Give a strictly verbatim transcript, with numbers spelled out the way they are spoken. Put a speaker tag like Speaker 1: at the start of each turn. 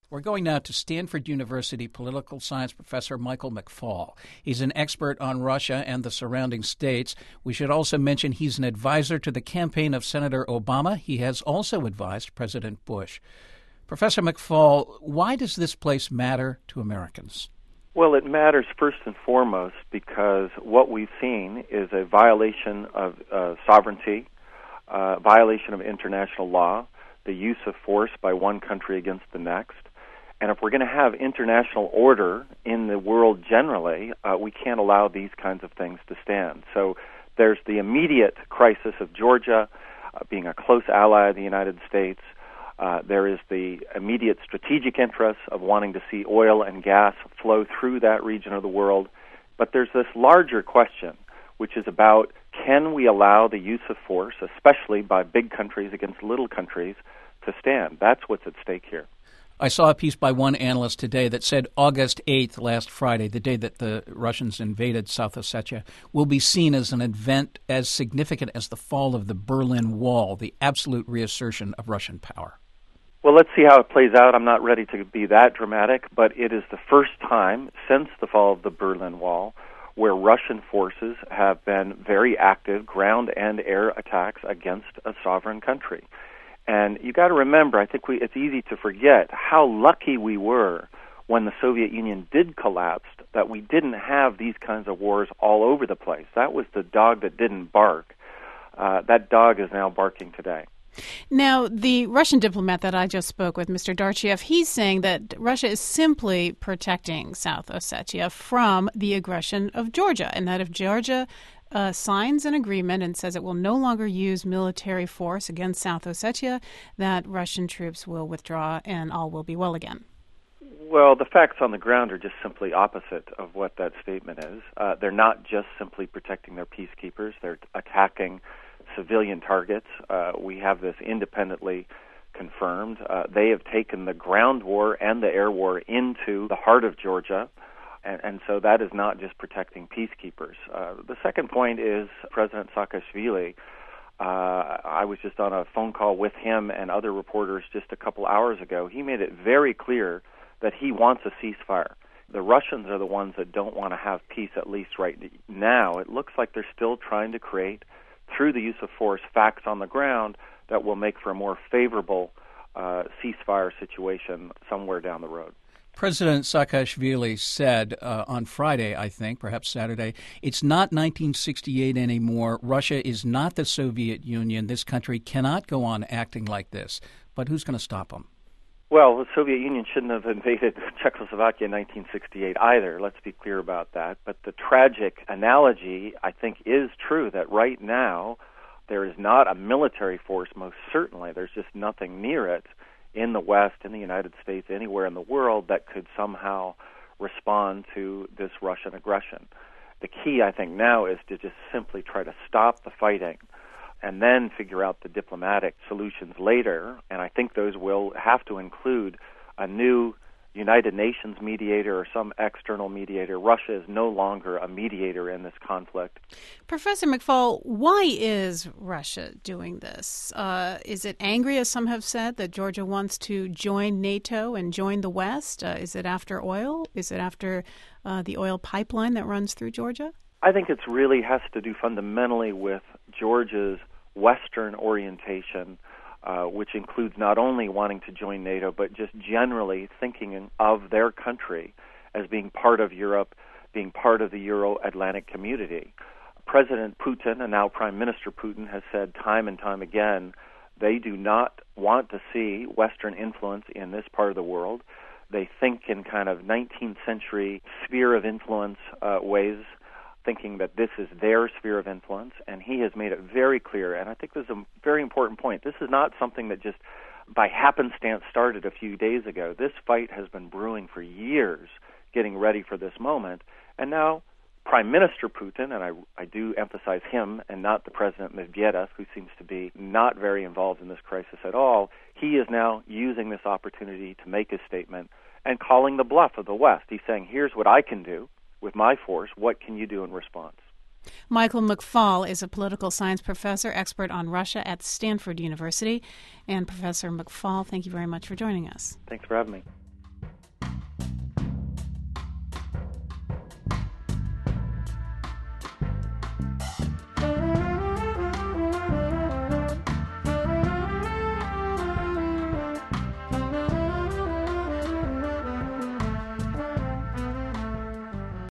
Speaker 1: We're going now to Stanford University political science professor Michael McFaul. He's an expert on Russia and the surrounding states. We should also mention he's an advisor to the campaign of Senator Obama. He has also advised President Bush. Professor McFaul, why does this place matter to Americans?
Speaker 2: Well, it matters first and foremost because what we've seen is a violation of uh, sovereignty, uh, violation of international law, the use of force by one country against the next. And if we're going to have international order in the world generally, uh, we can't allow these kinds of things to stand. So there's the immediate crisis of Georgia uh, being a close ally of the United States. Uh, there is the immediate strategic interest of wanting to see oil and gas flow through that region of the world. But there's this larger question, which is about can we allow the use of force, especially by big countries against little countries, to stand? That's what's at stake here.
Speaker 1: I saw a piece by one analyst today that said August eighth, last Friday, the day that the Russians invaded South Ossetia, will be seen as an event as significant as the fall of the Berlin Wall, the absolute reassertion of Russian power.
Speaker 2: Well, let's see how it plays out. I'm not ready to be that dramatic, but it is the first time since the fall of the Berlin Wall where Russian forces have been very active ground and air attacks against a sovereign country. And you got to remember, I think we, it's easy to forget how lucky we were when the Soviet Union did collapse, that we didn't have these kinds of wars all over the place. That was the dog that didn't bark. Uh, that dog is now barking today.
Speaker 3: Now, the Russian diplomat that I just spoke with, Mister Darchiev, he's saying that Russia is simply protecting South Ossetia from the aggression of Georgia, and that if Georgia Uh, signs an agreement and says it will no longer use military force against South Ossetia, that Russian troops will withdraw and all will be well again.
Speaker 2: Well, the facts on the ground are just simply opposite of what that statement is. Uh, they're not just simply protecting their peacekeepers. They're attacking civilian targets. Uh, we have this independently confirmed. Uh, they have taken the ground war and the air war into the heart of Georgia. And, and so that is not just protecting peacekeepers. Uh, the second point is President Saakashvili. Uh, I was just on a phone call with him and other reporters just a couple hours ago. He made it very clear that he wants a ceasefire. The Russians are the ones that don't want to have peace, at least right now. It looks like they're still trying to create, through the use of force, facts on the ground that will make for a more favorable uh, ceasefire situation somewhere down the road.
Speaker 1: President Saakashvili said uh, on Friday, I think, perhaps Saturday, it's not nineteen sixty-eight anymore. Russia is not the Soviet Union. This country cannot go on acting like this. But who's going to stop them?
Speaker 2: Well, the Soviet Union shouldn't have invaded Czechoslovakia in nineteen sixty-eight either. Let's be clear about that. But the tragic analogy, I think, is true that right now there is not a military force, most certainly. There's just nothing near it in the West, in the United States, anywhere in the world that could somehow respond to this Russian aggression. The key, I think, now is to just simply try to stop the fighting and then figure out the diplomatic solutions later. And I think those will have to include a new United Nations mediator or some external mediator. Russia is no longer a mediator in this conflict.
Speaker 3: Professor McFaul, why is Russia doing this? Uh, is it angry, as some have said, that Georgia wants to join NATO and join the West? Uh, is it after oil? Is it after uh, the oil pipeline that runs through Georgia?
Speaker 2: I think it really has to do fundamentally with Georgia's Western orientation, Uh, which includes not only wanting to join NATO, but just generally thinking of their country as being part of Europe, being part of the Euro-Atlantic community. President Putin, and now Prime Minister Putin, has said time and time again they do not want to see Western influence in this part of the world. They think in kind of nineteenth century sphere of influence uh, ways, thinking that this is their sphere of influence, and he has made it very clear, and I think this is a very important point. This is not something that just by happenstance started a few days ago. This fight has been brewing for years, getting ready for this moment, and now Prime Minister Putin, and I, I do emphasize him and not the President Medvedev, who seems to be not very involved in this crisis at all, he is now using this opportunity to make his statement and calling the bluff of the West. He's saying, here's what I can do with my force. What can you do in response?
Speaker 3: Michael McFaul is a political science professor, expert on Russia at Stanford University. And Professor McFaul, thank you very much for joining us.
Speaker 2: Thanks for having me.